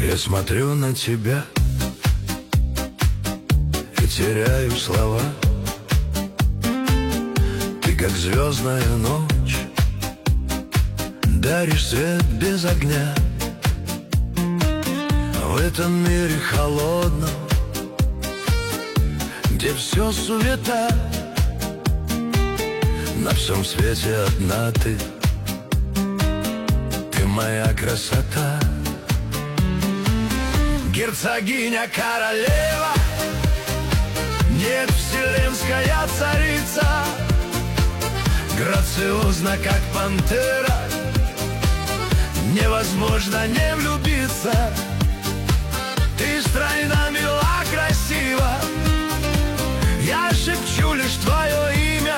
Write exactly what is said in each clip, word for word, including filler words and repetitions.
Я смотрю на тебя и теряю слова. Ты как звездная ночь, даришь свет без огня. В этом мире холодном, где все суета, на всем свете одна ты, ты моя красота. Герцогиня, королева, нет, вселенская царица, грациозна, как пантера, невозможно не влюбиться. Ты стройна, мила, красива, я шепчу лишь твое имя.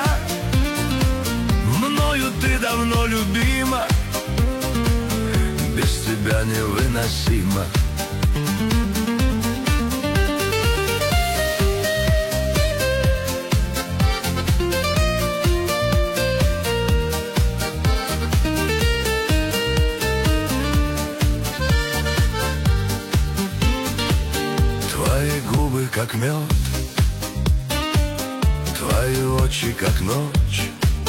Мною ты давно любима, без тебя невыносимо. Твои губы как мед, твои очи как ночь.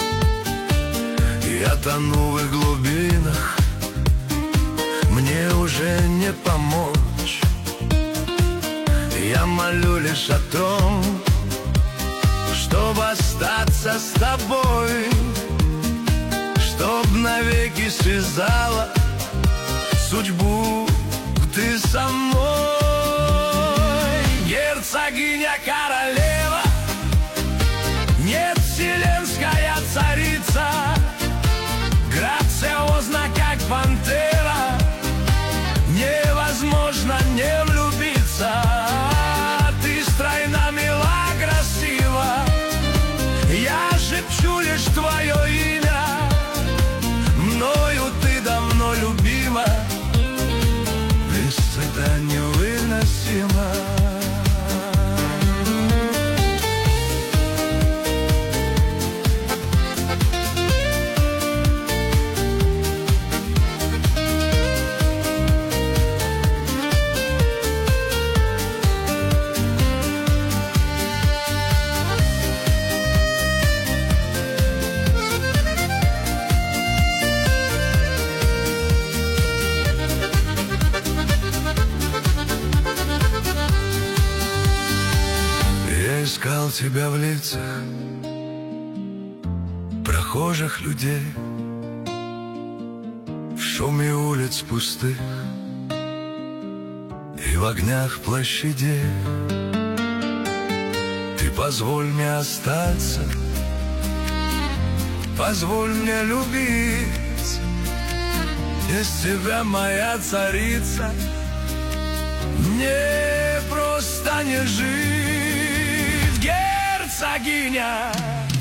Я тону в их глубинах, мне уже не помочь. Я молю лишь о том, чтобы остаться с тобой, чтоб навеки связала судьбу ты со мной. Герцогиня, королева, нет, вселенская царица, грациозна, как пантера, невозможно не влюбиться. Ты стройна, мила, красива, я шепчу лишь твое имя. Мною ты давно любима, без стыда невыносима. Искал тебя в лицах прохожих людей, в шуме улиц пустых и в огнях площадей. Ты позволь мне остаться, позволь мне любить, без тебя, моя царица, мне просто не жить. Герцогиня,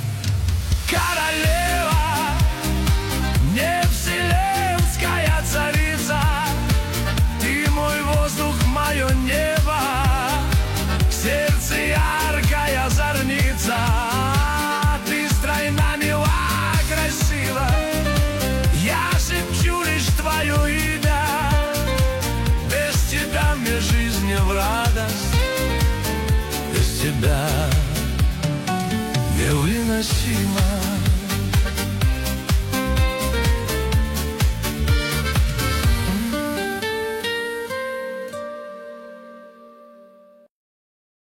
королева, не вселенская царица, ты мой воздух, мое небо, в сердце яркая зорница. Ты стройна, мила, красива, я шепчу лишь твое имя. Без тебя мне жизнь не в радость, без тебя невыносимо.